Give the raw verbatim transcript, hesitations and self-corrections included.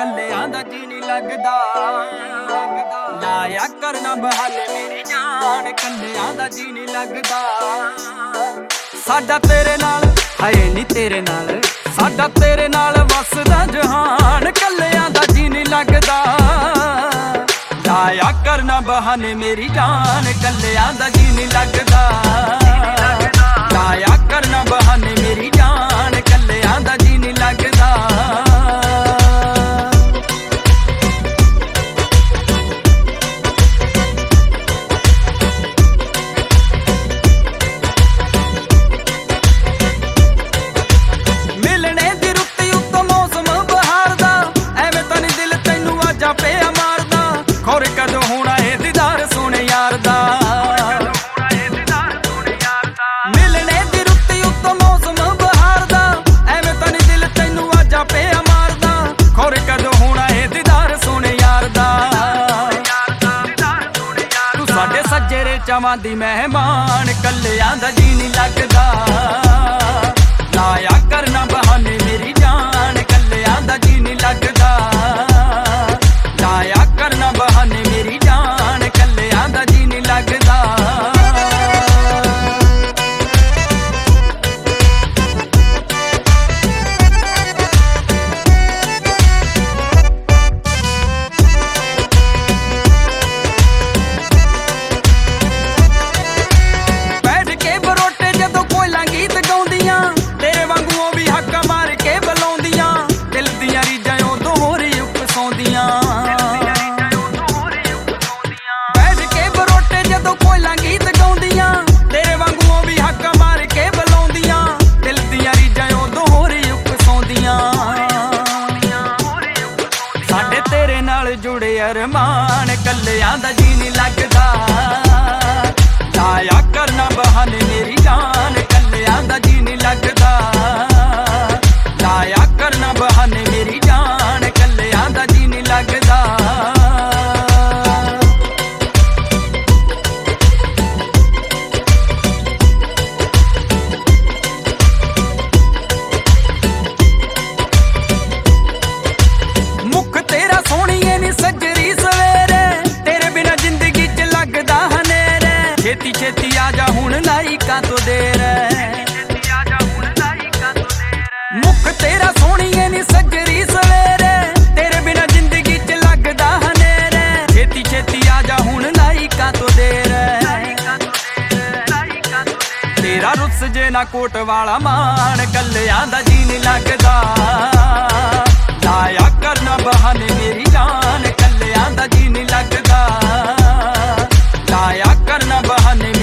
ਕੱਲਿਆਂ ਦਾ ਜੀ ਨਹੀਂ ਲੱਗਦਾ। ਲਾਇਆ ਕਰਨਾ ਬਹਾਨੇ ਮੇਰੀ ਜਾਨ, ਕੱਲਿਆਂ ਦਾ ਜੀ ਨਹੀਂ ਲੱਗਦਾ। ਸਾਡਾ ਤੇਰੇ ਨਾਲ ਹਾਏ ਨੀ ਤੇਰੇ ਨਾਲ, ਸਾਡਾ ਤੇਰੇ ਨਾਲ ਵਸਦਾ ਜਹਾਨ, ਕੱਲਿਆਂ ਦਾ ਜੀ ਨਹੀਂ ਲੱਗਦਾ। ਲਾਇਆ ਕਰਨਾ ਬਹਾਨੇ ਮੇਰੀ ਜਾਨ, ਕੱਲਿਆਂ ਦਾ ਜੀ ਨਹੀਂ ਲੱਗਦਾ। ਲਾਇਆ ਕਰਨਾ ਬਹਾਨੇ ਮੇਰੀ ਜਾਨ, ਕੱਲਿਆਂ ਦਾ ਜੀ ਨਹੀਂ ਲੱਗਦਾ। ਮਿਲਣੇ ਦੀ ਰੁੱਤ ਉੱਤੋਂ ਮੌਸਮ ਬਹਾਰ ਦਾ, ਐਵੇਂ ਤਾਂ ਨੀ ਦਿਲ ਤੈਨੂੰ ਆਜਾ ਪਿਆ ਮਾਰਦਾ। ਖੌਰੇ ਕਦੋਂ ਹੋਣਾ ਇਹ ਦੀਦਾਰ ਸੋਹਣੇ ਯਾਰ ਦਾ। ਮਿਲਣੇ ਦੀ ਰੁੱਤ ਉੱਤੋਂ ਮੌਸਮ ਬਹਾਰ ਦਾ, ਐਵੇਂ ਤਾਂ ਨੀ ਦਿਲ ਤੈਨੂੰ ਆਜਾ ਪਿਆ ਮਾਰਦਾ। ਖੌਰੇ ਕਦੋਂ ਹੋਣਾ ਇਹ ਦੀਦਾਰ ਸੋਹਣੇ ਯਾਰ ਦਾ। ਤੂੰ ਸਾਡੇ ਸੱਜਰੇ ਚਾਵਾਂ ਦੀ ਮਹਿਮਾਨ, ਕੱਲਿਆਂ ਦਾ ਜੀ ਨਹੀਂ ਲੱਗਦਾ। ਲਾਇਆ ਕਰਨਾ ਬਹਾਨੇ ਮੇਰੀ ਜਾਨ, ਕੱਲਿਆਂ ਦਾ ਜੀ ਨਹੀਂ ਲੱਗਦਾ। ਲਾਇਆ ਕਰਨਾ ਬਹਾਨੇ ਮੇਰੀ ਜਾਨ, ਕੱਲਿਆਂ ਦਾ ਜੀ ਨਹੀਂ ਲੱਗਦਾ। ਬੈਠ ਕੇ ਬਰੋਟੇ ਜਦੋਂ ਕੋਇਲਾਂ ਗੀਤ ਗਾਉਂਦੀਆਂ, ਤੇਰੇ ਵਾਂਗੂ ਉਹ ਵੀ ਹੱਕਾਂ ਮਾਰ ਕੇ ਬੁਲਾਉਂਦੀਆਂ। ਦਿਲ ਦੀਆਂ ਰੀਝਾਂ ਉਦੋਂ ਹੋਰ ਹੀ ਉਕਸਾਉਂਦੀਆਂ। ਬੈਠ ਕੇ ਬਰੋਟੇ ਜਦੋਂ ਕੋਇਲਾਂ ਗੀਤ ਗਾਉਂਦੀਆਂ, ਤੇਰੇ ਵਾਂਗੂ ਉਹ ਵੀ ਹੱਕਾਂ ਮਾਰ ਕੇ ਬੁਲਾਉਂਦੀਆਂ। ਦਿਲ ਦੀਆਂ ਰੀਝਾਂ ਉਦੋਂ ਹੋਰ ਹੀ ਉਕਸਾਉਂਦੀਆਂ। ਸਾਡੇ ਤੇਰੇ ਨਾਲ ਜੁੜੇ ਅਰਮਾਨ, ਕੱਲਿਆਂ ਦਾ ਜੀ ਨਹੀਂ ਲੱਗਦਾ। ਲਾਇਆ ਕਰਨਾ ਬਹਾਨੇ ਮੇਰੀ ਜਾਨ, ਕੱਲਿਆਂ ਦਾ ਜੀ ਨਹੀਂ ਲੱਗਦਾ। ਲਾਇਆ ਕਰਨਾ ਬਹਾਨੇ ਮੇਰੀ ਜਾਨ, ਕੱਲਿਆਂ ਦਾ ਜੀ ਨਹੀਂ ਲੱਗਦਾ। ਮੁੱਖ ਤੇਰਾ ਸੋਹਣੀਏ ਨੀ ਸੱਜਰੀ ਸਵੇਰੇ, ਤੇਰੇ ਬਿਨਾ ਜ਼ਿੰਦਗੀ ਚ ਲੱਗਦਾ ਹਨੇਰੇ। ਛੇਤੀ ਛੇਤੀ ਆ ਜਾ ਹੁਣ ਲਾਈਕਾਂ ਤੋਂ ਦੇਰ ਹੈ। ਮੁੱਖ ਤੇਰਾ ਸੋਹਣੀਏ ਨੀ ਸੱਜਰੀ ਸਵੇਰੇ, ਤੇਰੇ ਬਿਨਾ ਜ਼ਿੰਦਗੀ ਚ ਲੱਗਦਾ ਹਨੇਰੇ। ਛੇਤੀ ਛੇਤੀ ਆ ਜਾ ਹੁਣ ਲਾਈਕਾਂ ਤੋਂ ਦੇਰ ਹੈ। ਤੇਰਾ ਰੁੱਸ ਜੇ ਨਾ ਕੋਟ ਵਾਲਾ ਮਾਣ, ਕੱਲਿਆਂ ਦਾ ਜੀ ਨਹੀਂ ਲੱਗਦਾ। ਲਾਇਆ ਕਰਨਾ ਬਹਾਨੇ ਮੇਰੀ ਜਾਨ, ਕੱਲਿਆਂ ਦਾ ਜੀ ਨਹੀਂ ਲੱਗਦਾ। ਲਾਇਆ ਕਰਨਾ ਬਹਾਨੇ